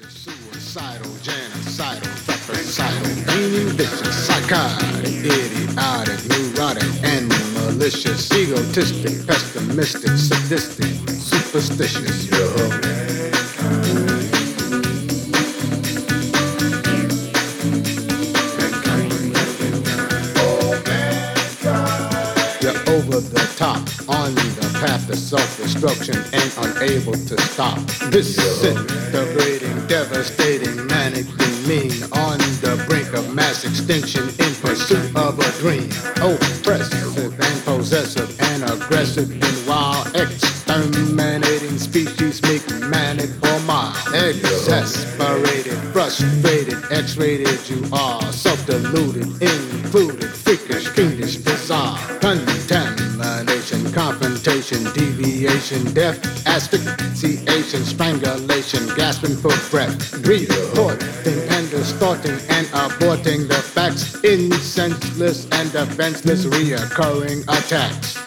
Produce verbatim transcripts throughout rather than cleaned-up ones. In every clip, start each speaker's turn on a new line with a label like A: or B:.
A: Suicidal, genocidal, fratricidal, meaning vicious, psychotic, idiotic, neurotic, and malicious, egotistic, pessimistic, sadistic, superstitious. Yo. Over the top, on the path to self-destruction and unable to stop. Disintegrating, devastating, manic and mean, on the brink of mass extinction in pursuit of a dream. Oppressive and possessive and aggressive and wild, exterminating species make manic or mild. Exasperated, frustrated, X-rated you are, self-deluded, included, freakish, fiendish, bizarre, contamination, confrontation, deviation, death, asphyxiation, strangulation, gasping for breath, retorting and distorting and aborting the facts in senseless and defenseless reoccurring attacks.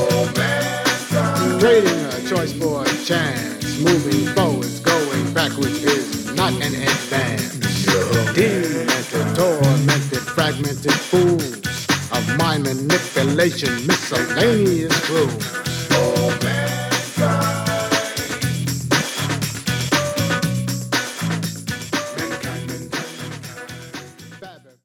A: Trading a choice for a chance, moving forwards, going backwards is not an advance. Demented, tormented, fragmented fools of mind manipulation, miscellaneous rules.